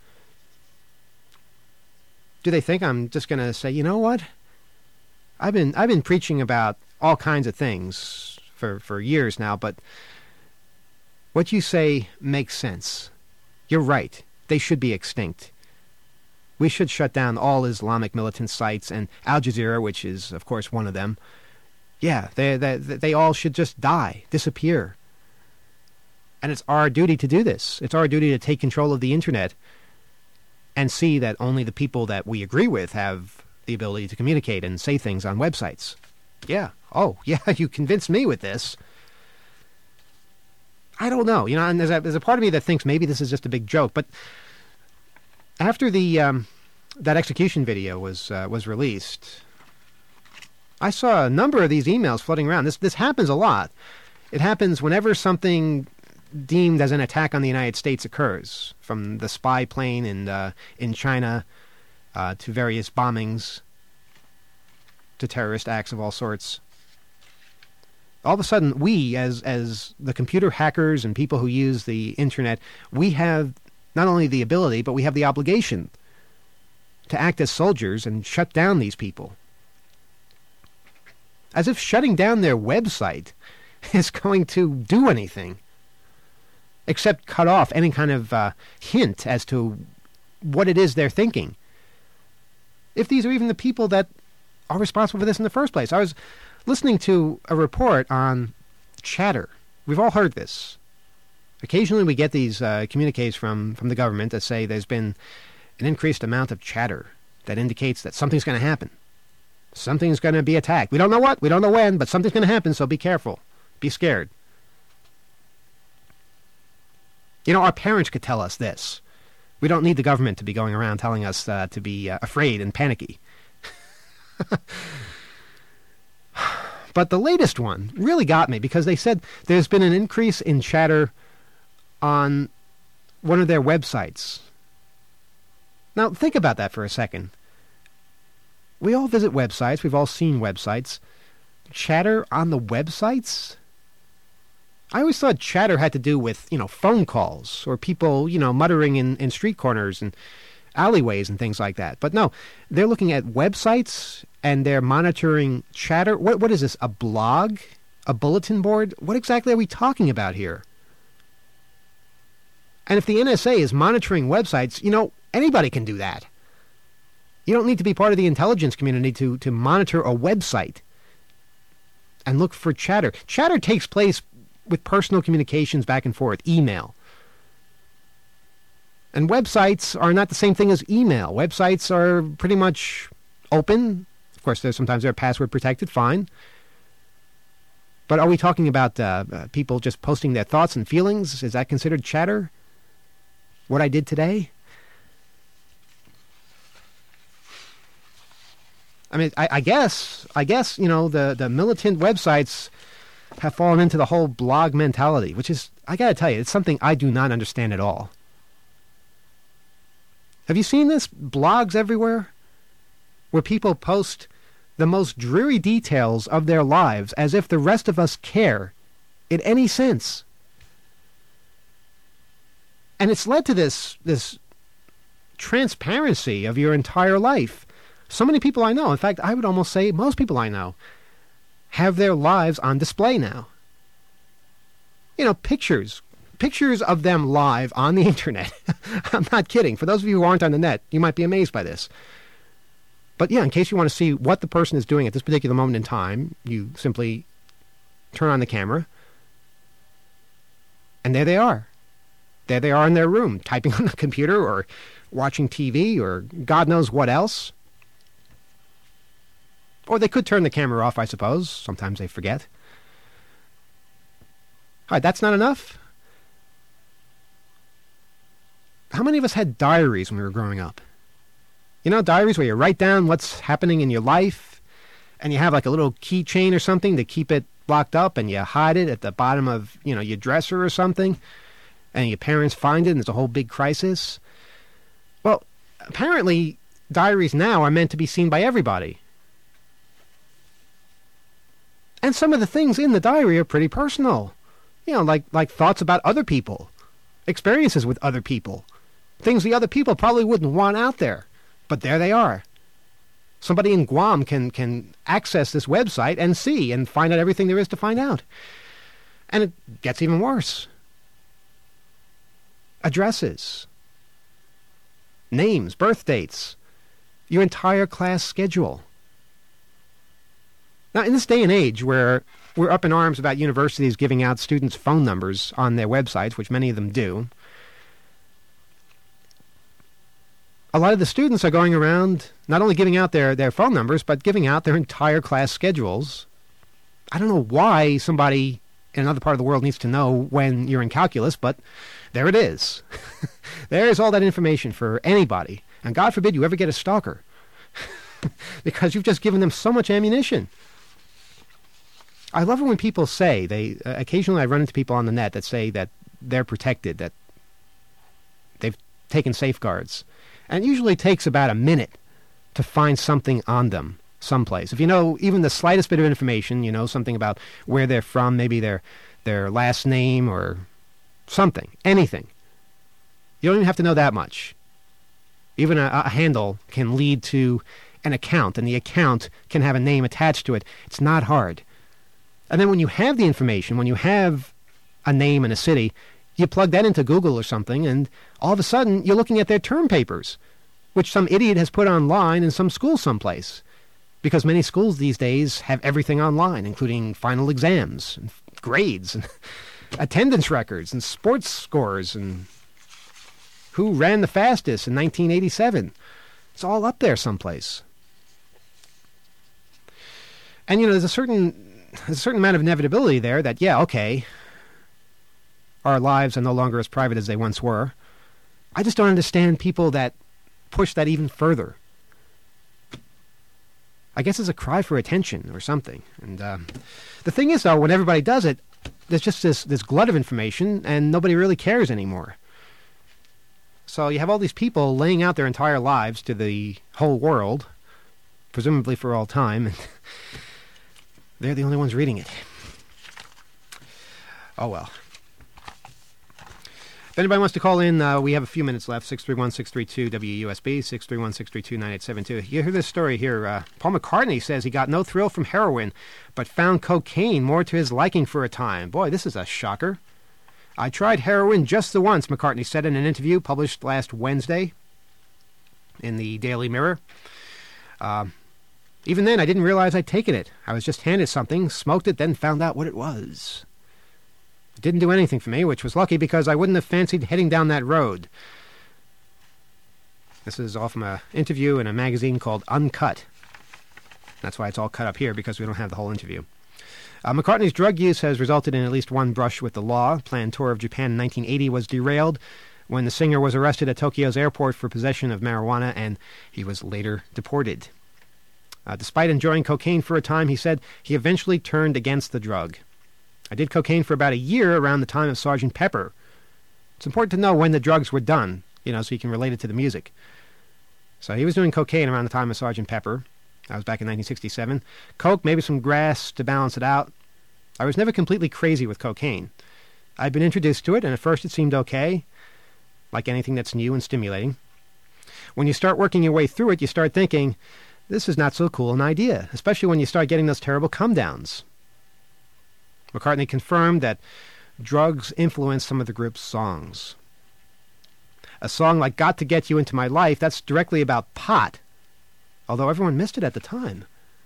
Do they think I'm just going to say, you know what? I've been I've been preaching about all kinds of things for, for years now, but what you say makes sense. You're right. They should be extinct. We should shut down all Islamic militant sites, and Al Jazeera, which is, of course, one of them. Yeah, they, they, they all should just die, disappear. And it's our duty to do this. It's our duty to take control of the Internet and see that only the people that we agree with have the ability to communicate and say things on websites. Yeah. Oh, yeah, you convinced me with this. I don't know. You know, and there's a, there's a part of me that thinks maybe this is just a big joke. But after the um, that execution video was uh, was released, I saw a number of these emails floating around. This this happens a lot. It happens whenever something deemed as an attack on the United States occurs, from the spy plane in uh, in China uh, to various bombings to terrorist acts of all sorts. All of a sudden, we, as as the computer hackers and people who use the internet, we have not only the ability, but we have the obligation to act as soldiers and shut down these people. As if shutting down their website is going to do anything, except cut off any kind of uh, hint as to what it is they're thinking. If these are even the people that are responsible for this in the first place. I was listening to a report on Chatter. We've all heard this. Occasionally we get these uh, communiques from, from the government that say there's been an increased amount of chatter that indicates that something's going to happen. Something's going to be attacked. We don't know what, we don't know when, but something's going to happen, so be careful. Be scared. You know, our parents could tell us this. We don't need the government to be going around telling us uh, to be uh, afraid and panicky. But the latest one really got me because they said there's been an increase in chatter on one of their websites. Now, think about that for a second. We all visit websites. We've all seen websites. Chatter on the websites? I always thought chatter had to do with, you know, phone calls or people, you know, muttering in, in street corners and alleyways and things like that. But no, they're looking at websites and they're monitoring chatter. What What is this, a blog? A bulletin board? What exactly are we talking about here? And if the N S A is monitoring websites, you know, anybody can do that. You don't need to be part of the intelligence community to, to monitor a website and look for chatter. Chatter takes place with personal communications back and forth, email. And websites are not the same thing as email. Websites are pretty much open. Of course, there's sometimes they're password protected, fine. But are we talking about uh, uh, people just posting their thoughts and feelings? Is that considered chatter? What I did today? I mean, I, I guess, I guess, you know, the, the militant websites have fallen into the whole blog mentality, which is, I gotta tell you, it's something I do not understand at all. Have you seen this? Blogs everywhere? Where people post the most dreary details of their lives as if the rest of us care in any sense. And it's led to this, this transparency of your entire life. So many people I know, in fact, I would almost say most people I know, have their lives on display now. You know, pictures. Pictures of them live on the internet. I'm not kidding. For those of you who aren't on the net, you might be amazed by this. But yeah, in case you want to see what the person is doing at this particular moment in time, you simply turn on the camera, and there they are. There they are in their room, typing on the computer or watching T V or God knows what else. Or they could turn the camera off, I suppose. Sometimes they forget. All right, that's not enough? How many of us had diaries when we were growing up? You know, diaries where you write down what's happening in your life, and you have like a little keychain or something to keep it locked up, and you hide it at the bottom of, you know, your dresser or something, and your parents find it, and it's a whole big crisis. Well, apparently, diaries now are meant to be seen by everybody. And some of the things in the diary are pretty personal. You know, like like thoughts about other people, experiences with other people, things the other people probably wouldn't want out there. But there they are. Somebody in Guam can, can access this website and see and find out everything there is to find out. And it gets even worse. Addresses, names, birth dates, your entire class schedule. Now, in this day and age where we're up in arms about universities giving out students' phone numbers on their websites, which many of them do, a lot of the students are going around not only giving out their, their phone numbers, but giving out their entire class schedules I don't know why somebody in another part of the world needs to know when you're in calculus, but there it is. There's all that information for anybody. And God forbid you ever get a stalker, because you've just given them so much ammunition. I love it when people say, they uh, occasionally I run into people on the net that say that they're protected, that they've taken safeguards. And it usually takes about a minute to find something on them someplace. If you know even the slightest bit of information, you know, something about where they're from, maybe their their last name or something, anything. You don't even have to know that much. Even a, a handle can lead to an account, and the account can have a name attached to it. It's not hard. And then when you have the information, when you have a name and a city, you plug that into Google or something, and all of a sudden you're looking at their term papers, which some idiot has put online in some school someplace. Because many schools these days have everything online, including final exams, and grades, and attendance records, and sports scores, and who ran the fastest in nineteen eighty-seven. It's all up there someplace. And, you know, there's a certain, there's a certain amount of inevitability there that, yeah, okay, our lives are no longer as private as they once were. I just don't understand people that push that even further. I guess it's a cry for attention or something. And uh, the thing is, though, when everybody does it, there's just this, this glut of information, and nobody really cares anymore. So you have all these people laying out their entire lives to the whole world, presumably for all time, and they're the only ones reading it. Oh, well. If anybody wants to call in, uh, we have a few minutes left. six three one, six three two, W U S B, six three one, six three two, nine eight seven two. You hear this story here. Uh, Paul McCartney says he got no thrill from heroin, but found cocaine more to his liking for a time. Boy, this is a shocker. I tried heroin just the once, McCartney said in an interview published last Wednesday in the Daily Mirror. Uh, even then, I didn't realize I'd taken it. I was just handed something, smoked it, then found out what it was. It didn't do anything for me, which was lucky because I wouldn't have fancied heading down that road. This is all from an interview in a magazine called Uncut. That's why it's all cut up here, because we don't have the whole interview. Uh, McCartney's drug use has resulted in at least one brush with the law. A planned tour of Japan in nineteen eighty was derailed when the singer was arrested at Tokyo's airport for possession of marijuana, and he was later deported. Uh, despite enjoying cocaine for a time, he said he eventually turned against the drug. I did cocaine for about a year around the time of Sergeant Pepper. It's important to know when the drugs were done, you know, so you can relate it to the music. So he was doing cocaine around the time of Sergeant Pepper. That was back in nineteen sixty-seven. Coke, maybe some grass to balance it out. I was never completely crazy with cocaine. I'd been introduced to it, and at first it seemed okay, like anything that's new and stimulating. When you start working your way through it, you start thinking, this is not so cool an idea, especially when you start getting those terrible come-downs. McCartney confirmed that drugs influenced some of the group's songs. A song like Got to Get You Into My Life, that's directly about pot, although everyone missed it at the time.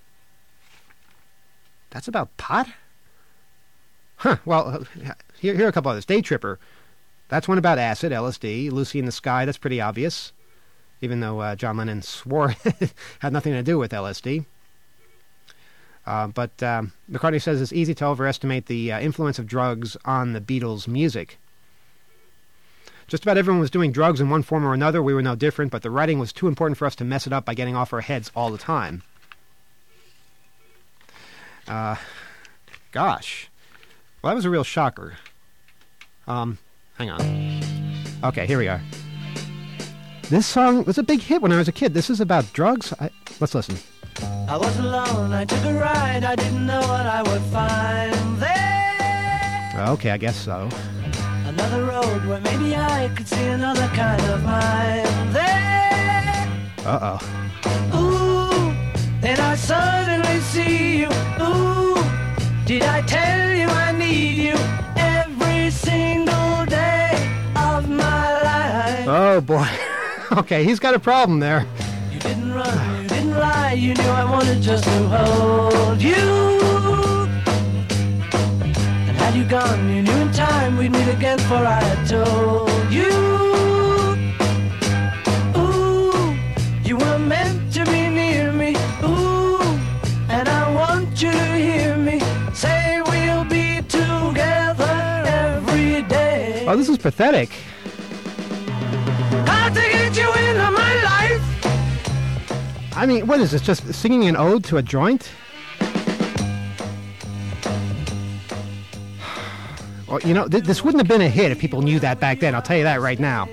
That's about pot? Huh, well, here, here are a couple others. Day Tripper, that's one about acid, L S D. Lucy in the Sky, that's pretty obvious, even though uh, John Lennon swore it had nothing to do with L S D. Uh, but um, McCartney says it's easy to overestimate the uh, influence of drugs on the Beatles' music. Just about everyone was doing drugs in one form or another. We were no different, but the writing was too important for us to mess it up by getting off our heads all the time. Uh, gosh. Well, that was a real shocker. Um, hang on. Okay, here we are. This song was a big hit when I was a kid. This is about drugs. I, let's listen. I was alone, I took a ride, I didn't know what I would find there. Okay, I guess so. Another road where maybe I could see another kind of mind there. Uh-oh. Ooh, then I suddenly see you. Ooh, did I tell you I need you every single day of my life? Oh, boy. Okay, he's got a problem there. You didn't run, you didn't lie, you knew I wanted just to hold you. And had you gone, you knew in time we'd meet again, for I had told you. Ooh, you were meant to be near me. Ooh, and I want you to hear me pathetic. Got to get you into my life. I mean, what is this? Just singing an ode to a joint? Well, you know, th- this wouldn't have been a hit if people knew that back then. I'll tell you that right now.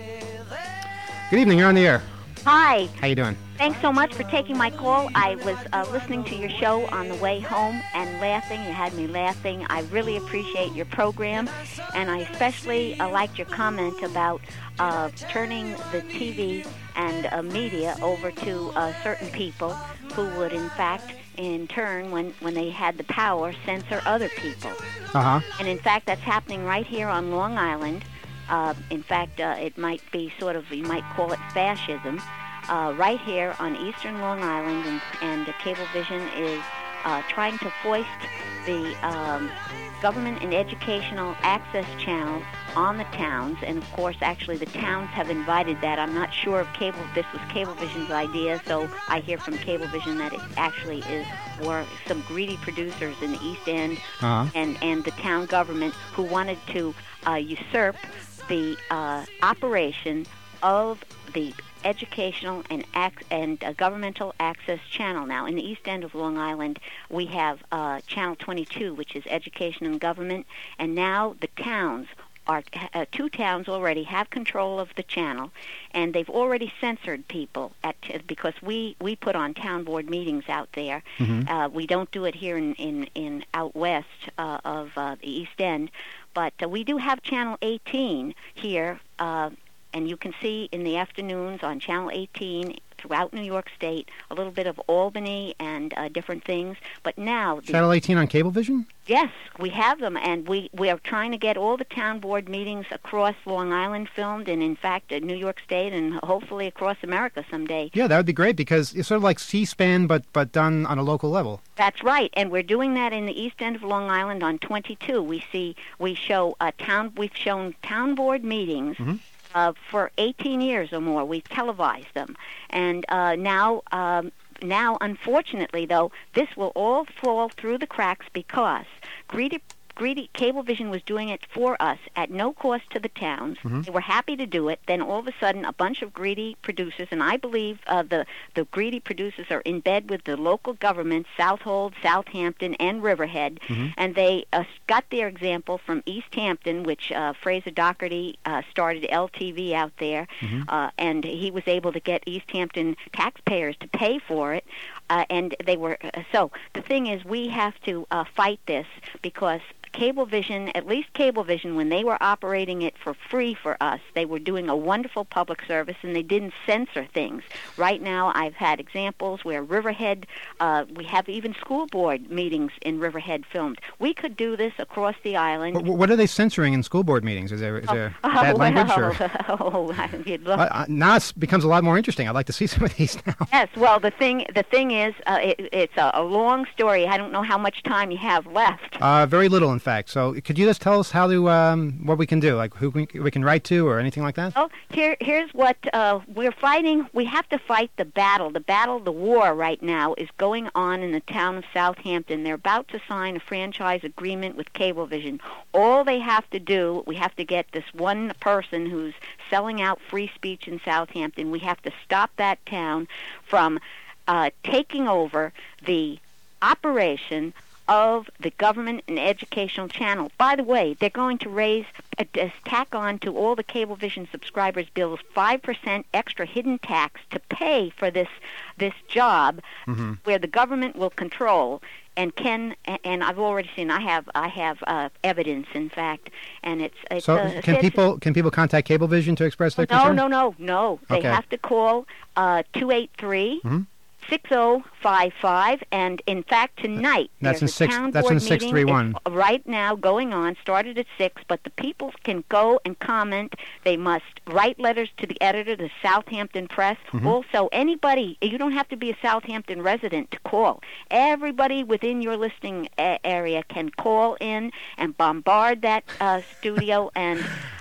Good evening. You're on the air. Hi. How you doing? Thanks so much for taking my call. I was uh, listening to your show on the way home and laughing. You had me laughing. I really appreciate your program, and I especially uh, liked your comment about uh, turning the T V and uh, media over to uh, certain people who would, in fact, in turn, when, when they had the power, censor other people. Uh-huh. And, in fact, that's happening right here on Long Island. Uh, in fact, uh, it might be sort of, you might call it fascism. Uh, right here on eastern Long Island, and, and uh, Cablevision is uh, trying to foist the um, government and educational access channel on the towns, and of course, actually, the towns have invited that. I'm not sure if cable this was Cablevision's idea, so I hear from Cablevision that it actually is for some greedy producers in the East End uh-huh. and and the town government who wanted to uh, usurp the uh, operation of the educational and ac- and uh, governmental access channel. Now, in the East End of Long Island, we have uh, Channel twenty-two, which is education and government, and now the towns are uh, two towns already have control of the channel, and they've already censored people at because we, we put on town board meetings out there. Mm-hmm. Uh, we don't do it here in in, in out west uh, of uh, the East End, but uh, we do have Channel eighteen here. Uh, And you can see in the afternoons on Channel eighteen throughout New York State a little bit of Albany and uh, different things. But now... The, Channel eighteen on Cablevision? Yes, we have them, and we, we are trying to get all the town board meetings across Long Island filmed, and in fact, at New York State, and hopefully across America someday. Yeah, that would be great, because it's sort of like C-SPAN, but, but done on a local level. That's right, and we're doing that in the East End of Long Island on twenty-two. We see, we show a town, we've shown town board meetings... Mm-hmm. Uh, for eighteen years or more. We've televised them. And uh, now, um, now, unfortunately, though, this will all fall through the cracks because greedy, greedy Cablevision was doing it for us at no cost to the towns. Mm-hmm. They were happy to do it. Then all of a sudden, a bunch of greedy producers, and I believe uh, the, the greedy producers are in bed with the local governments, Southold, Southampton, and Riverhead, Mm-hmm. and they uh, got their example from East Hampton, which uh, Fraser Doherty uh, started L T V out there, Mm-hmm. uh, and he was able to get East Hampton taxpayers to pay for it, uh, and they were... Uh, so the thing is, we have to uh, fight this because Cablevision, at least Cablevision, when they were operating it for free for us, they were doing a wonderful public service, and they didn't censor things. Right now, I've had examples where Riverhead, uh, we have even school board meetings in Riverhead filmed. We could do this across the island. What, what are they censoring in school board meetings? Is there, is there Oh, bad oh, language? well, Or? oh, you'd look. Uh, uh, now it becomes a lot more interesting. I'd like to see some of these now. Yes, well, the thing the thing is, uh, it, it's a, a long story. I don't know how much time you have left. Uh, very little, in fact. So could you just tell us how to, um, what we can do, like who we, we can write to or anything like that? Well, here, here's what uh, we're fighting. We have to fight the battle. The battle, the war right now is going on in the town of Southampton. They're about to sign a franchise agreement with Cablevision. All they have to do, we have to get this one person who's selling out free speech in Southampton. We have to stop that town from uh, taking over the operation of the government and educational channel. By the way, they're going to raise, uh, tack on to all the Cablevision subscribers' bills five percent extra hidden tax to pay for this this job Mm-hmm. where the government will control and can, and I've already seen, I have I have uh, evidence, in fact, and it's... it's So uh, can it's, people can people contact Cablevision to express their no, concern? no, no, no. They Okay. have to call uh, two eight three, Mhm. six oh five five, and in fact tonight That's there's in a six- town that's board in six three one. meeting. It's right now going on, started at six, but the people can go and comment. They must write letters to the editor, the Southampton Press. Mhm. Also, anybody, you don't have to be a Southampton resident to call. Everybody within your listening a- area can call in and bombard that uh, studio and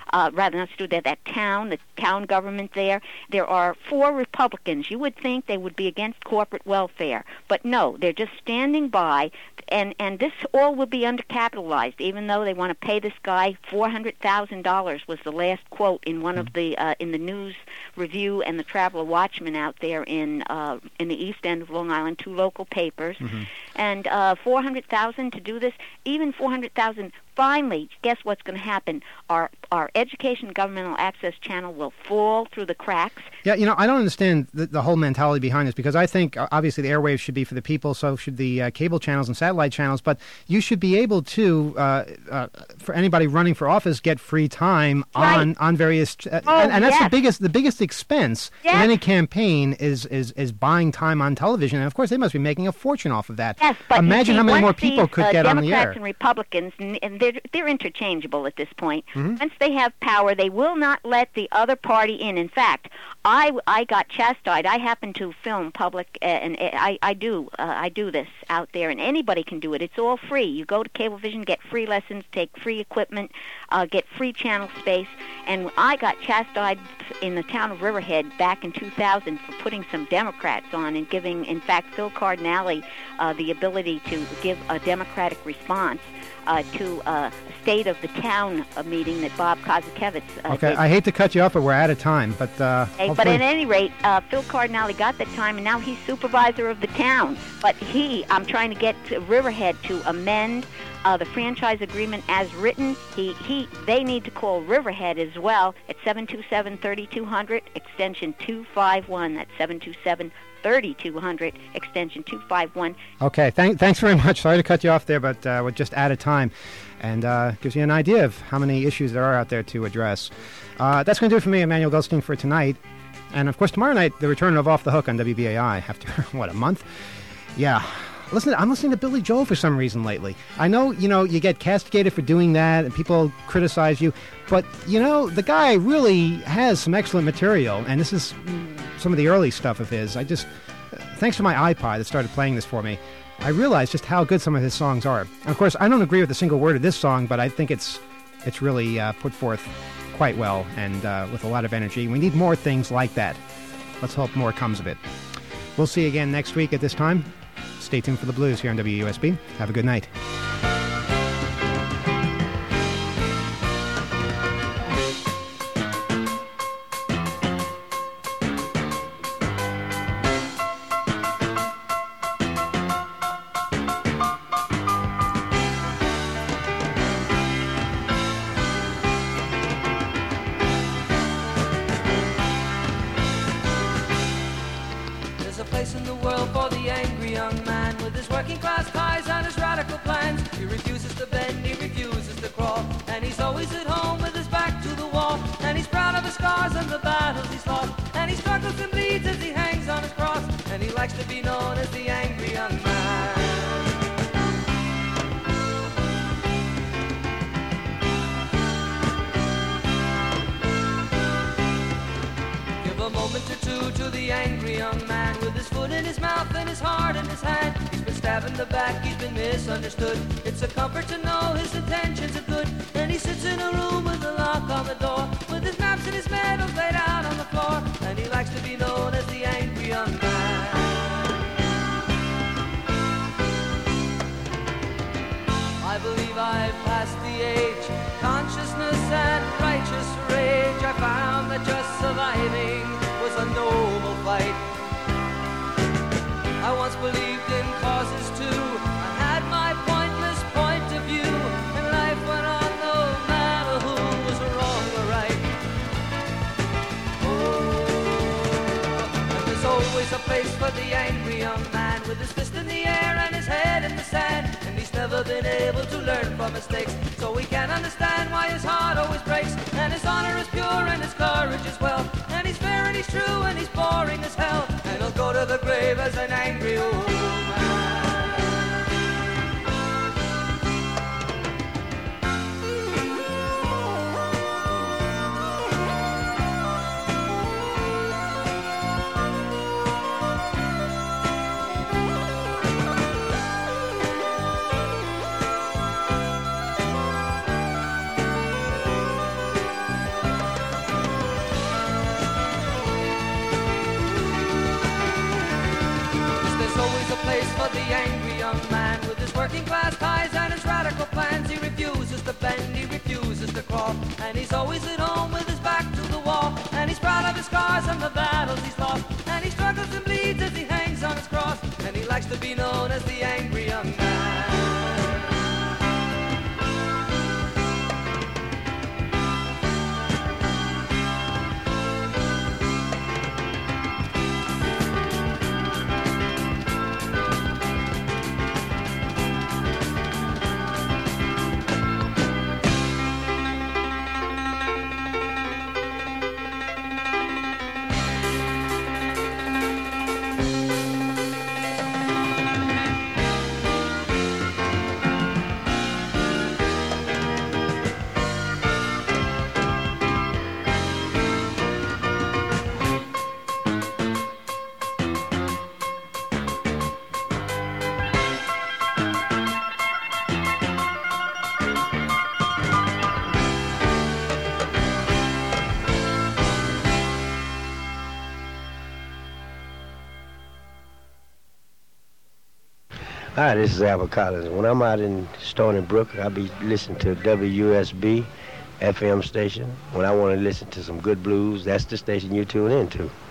uh, rather not Stu, that that town, the town government there. There are four Republicans. You would think they would be against corporate welfare, but no, they're just standing by, and and this all will be undercapitalized, even though they want to pay this guy four hundred thousand dollars was the last quote in one of the uh, in the News Review and the Traveler Watchman out there in uh, in the East End of Long Island, two local papers, mm-hmm. and uh, four hundred thousand to do this, even four hundred thousand. Finally, guess what's going to happen? Our our education governmental access channel will fall through the cracks. Yeah, you know, I don't understand the, the whole mentality behind this, because I think, uh, obviously, the airwaves should be for the people, so should the uh, cable channels and satellite channels, but you should be able to, uh, uh, for anybody running for office, get free time right. on, on various... Uh, oh, and, and that's yes. the biggest the biggest expense yes. in any campaign is, is, is buying time on television, and of course, they must be making a fortune off of that. Yes, but imagine see, how many more these, people could uh, get Democrats on the air. and Republicans, and they're, they're interchangeable at this point. Mm-hmm. Once they have power, they will not let the other party in. In fact, I, I got chastised. I happen to film public, uh, and uh, I, I do uh, I do this out there, and anybody can do it. It's all free. You go to Cablevision, get free lessons, take free equipment, uh, get free channel space. And I got chastised in the town of Riverhead back in two thousand for putting some Democrats on and giving, in fact, Phil Cardinale uh, the ability to give a Democratic response uh, to uh, a State of the Town uh, meeting that Bob Kazakevitz uh, Okay, did. I hate to cut you off, but we're out of time. But uh, Okay, but hopefully- at any rate, uh, Phil Cardinale got that time, and now he's supervisor of the town. But he, I'm trying to get to Riverhead to amend uh, the franchise agreement as written. He, he, they need to call Riverhead as well at seven two seven, three two zero zero, extension two five one. That's seven two seven, three two zero zero, extension two five one. Okay, thank, thanks very much. Sorry to cut you off there, but uh, we're just out of time. And uh, gives you an idea of how many issues there are out there to address. Uh, that's going to do it for me, Emmanuel Goldstein, for tonight. And, of course, tomorrow night, the return of Off the Hook on W B A I after, what, a month? Yeah. Listen, I'm listening to Billy Joel for some reason lately. I know, you know, you get castigated for doing that, and people criticize you. But, you know, the guy really has some excellent material. And this is some of the early stuff of his. I just, thanks to my iPod that started playing this for me, I realized just how good some of his songs are. And of course, I don't agree with a single word of this song, but I think it's it's really uh, put forth quite well and uh, with a lot of energy. We need more things like that. Let's hope more comes of it. We'll see you again next week at this time. Stay tuned for the blues here on W U S B. Have a good night. It's a comfort to know his intentions are good. And he sits in a room with a lock on the door, with his maps and his medals laid out on the floor. And he likes to be known as the angry young man. I believe I've passed the age, consciousness and righteous rage. I found that just surviving was a noble fight. I once believed in causes too. My pointless point of view, and life went on no matter who was wrong or right. Oh, and there's always a place for the angry young man with his fist in the air and his head in the sand. And he's never been able to learn from mistakes, so we can't understand why his heart always breaks. And his honor is pure and his courage is well, and he's fair and he's true and he's boring as hell. And he'll go to the grave as an angry old man. of the angry young man with his working class ties and his radical plans. He refuses to bend, he refuses to crawl, and he's always at home with his back to the wall. And he's proud of his scars and the battles he's lost, and he struggles and bleeds as he hangs on his cross, and he likes to be known as the angry young man. Hi, this is Albert Collins. When I'm out in Stony Brook, I'll be listening to W U S B F M station. When I want to listen to some good blues, that's the station you tune into.